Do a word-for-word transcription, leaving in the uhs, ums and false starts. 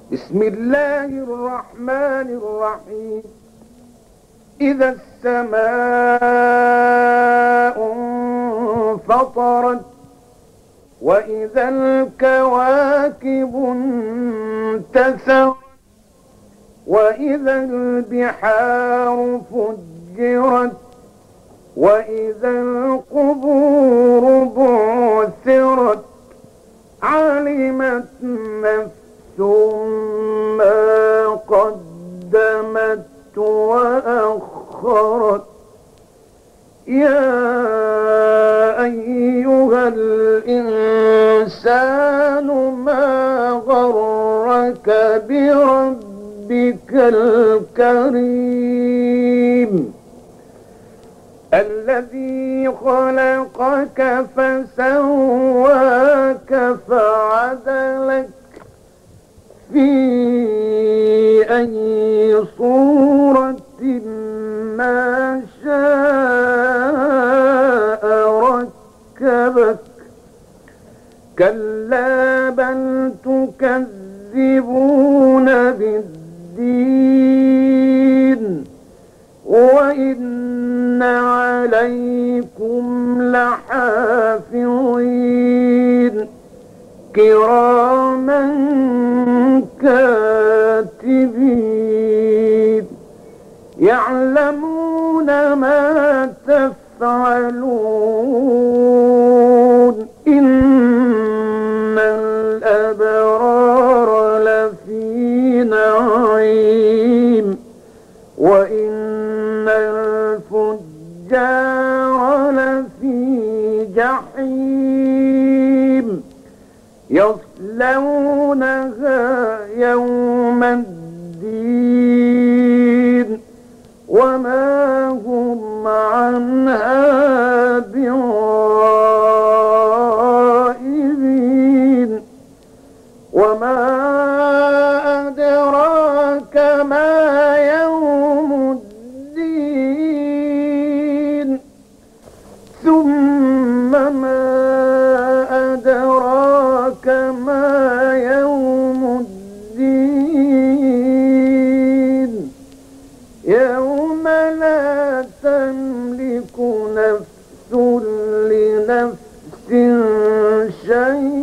بسم الله الرحمن الرحيم. إذا السماء انفطرت وإذا الكواكب انتثرت وإذا البحار فجرت وإذا القبور بعثرت علمت نفس ما قدمت وأخرت. يا أيها الإنسان ما غرك بربك الكريم الذي خلقك فسواك فعدلك في أي صورة ما شاء ركبك. كلا بل تكذبون بالدين وإن عليكم لحافظين كراما كاتبين يعلمون ما تفعلون. إن الأبرار لفي نعيم وإن الفجار لفي جحيم يصلونها يوم الدين وما هم عنها بغائبين. وما أدراك ما يوم الدين ثم ما أدراك ما يوم الدين يوم لا تملك نفس لنفس شيئا